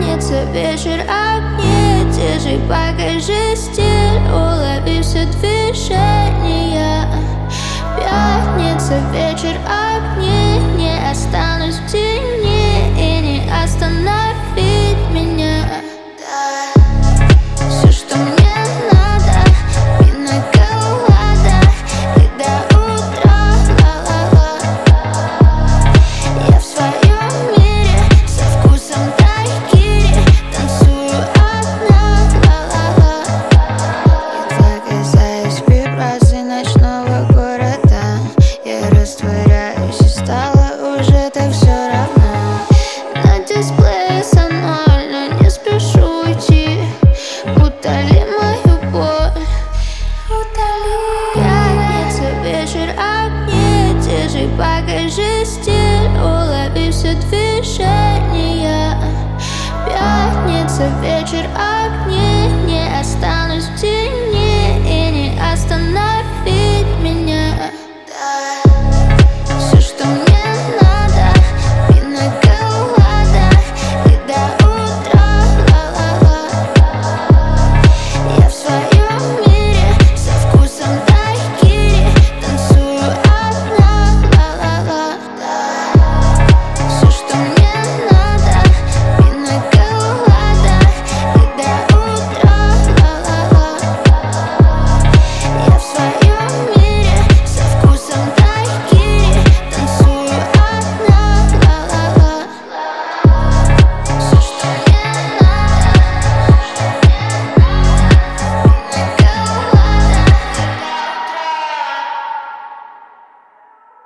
Пятница, вечер, огни, держи, покажи стиль, улови все движения. Пятница, вечер, огни, не останусь в тени и не остановить меня. Все, что мне надо, пина-колада и до утра, ла-ла-ла. Я в своем мире со вкусом дайкири, танцую одна, ла-ла-ла. Я загрызаюсь в вибрации ночного города. Я растворяюсь и стало уже так все равно. На дисплее со-ноль, но не спешу уйти. Утоли мою боль, утоли. Пятница, вечер, огни, держи, покажи стиль, улови все движения. Пятница, вечер, огни, не останусь в тени